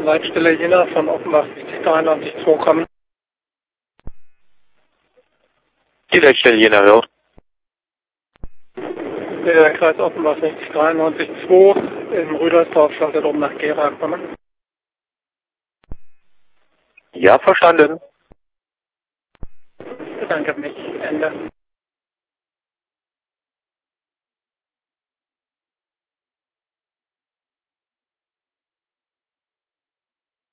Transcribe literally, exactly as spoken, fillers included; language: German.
Leitstelle Jena von Offenbach siebzig dreiundneunzig zwei kommen. Die Leitstelle Jena hört. Der Kreis Offenbach siebzig dreiundneunzig zwei in Rüdersdorf schaltet um nach Gera kommen. Ja, verstanden. Bedanke mich. Ende.